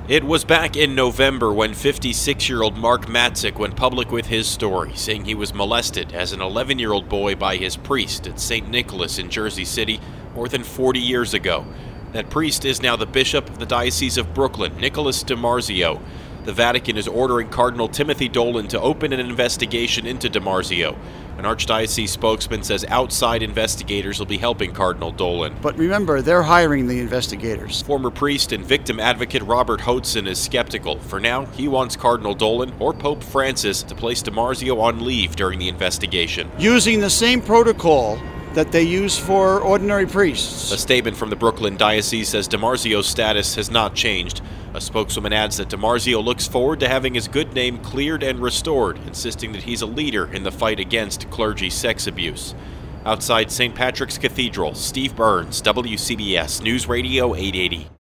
It was back in November when 56-year-old Mark Matzik went public with his story, saying he was molested as an 11-year-old boy by his priest at St. Nicholas in Jersey City more than 40 years ago. That priest is now the Bishop of the Diocese of Brooklyn, Nicholas DiMarzio. The Vatican is ordering Cardinal Timothy Dolan to open an investigation into DiMarzio. An archdiocese spokesman says outside investigators will be helping Cardinal Dolan. But remember, they're hiring the investigators. Former priest and victim advocate Robert Hotzen is skeptical. For now, he wants Cardinal Dolan or Pope Francis to place DiMarzio on leave during the investigation. Using the same protocol that they use for ordinary priests. A statement from the Brooklyn Diocese says DiMarzio's status has not changed. A spokeswoman adds that DiMarzio looks forward to having his good name cleared and restored, insisting that he's a leader in the fight against clergy sex abuse. Outside St. Patrick's Cathedral, Steve Burns, WCBS News Radio 880.